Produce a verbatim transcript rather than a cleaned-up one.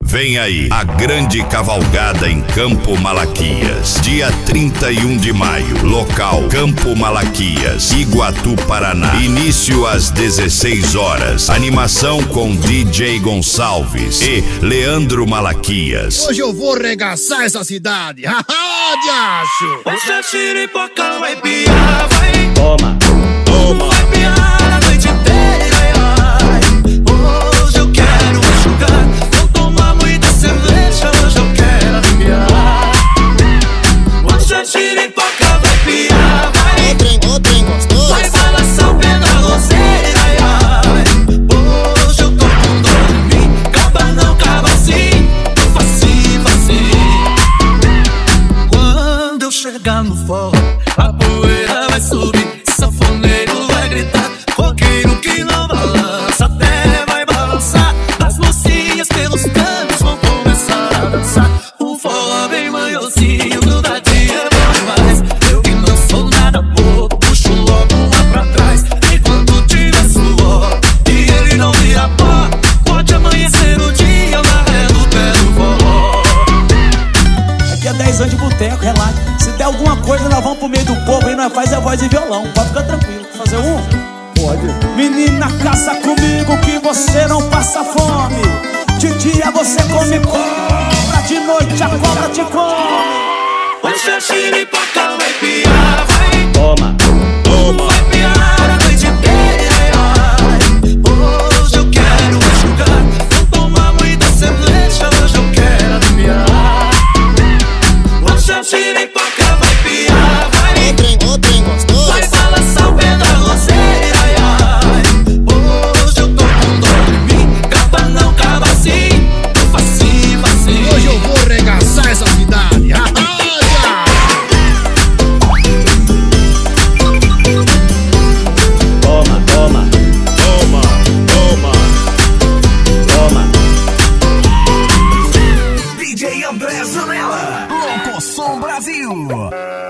Vem aí a grande cavalgada em Campo Malaquias, dia trinta e um de maio, local Campo Malaquias, Iguatu, Paraná. Início às dezesseis horas. Animação com D J Gonçalves e Leandro Malaquias. Hoje eu vou regaçar essa cidade. Haha, diacho! Hoje a xiripoca vai piar, vai. Toma, toma. Vai piar a noite inteira, ai, ai. Hoje eu quero enxugar. Vou tomar muita cerveja, hoje eu quero aliviar. Hoje a xiripoca vai piar, vai. O trem, o trem gostoso. Vai balançar o pé da roseira, ai, ai. Hoje eu tô com dor em mim. Caba não, caba assim. Facinho, facinho. Quando eu chegar no forró, a poeira vai subir. Sanfoneiro vai gritar, roqueiro que não balança, até vai balançar. As mocinhas pelos cantos vão começar a dançar. Um forró bem manhosinho, grudadinho é bom demais. Eu que não sou nada bobo, puxo logo lá pra trás. Enquanto tiver suor e ele não vira pó, pode amanhecer o dia na ré do pé do forró. Aqui é dez anos de boteco, relaxa. Se der alguma coisa, nós vamos pro meio do povo e nós faz a voz de violão. Pode ficar tranquilo. Fazer um? Pode. Menina, caça comigo que você não passa fome. De dia você come cobra, de noite a cobra te come. Hoje a xiripoca vai piar, vai. Toma, toma. Vai piar a noite inteira, ai, ai. Hoje eu quero enxugar. Vou tomar muita cerveja, hoje eu quero aliviar. Hoje a xiripoca vai piar, vai. O trem, o trem gostoso. Vai balançar o pé da roseira, ai, ai. Hoje eu tô com dor em mim. Caba não, caba assim. Facinho, facinho. Hoje eu vou regaçar essa cidade. Haha, diacho! Toma, toma, Toma, toma. toma. D J André Zanella, Louco Som Brasil.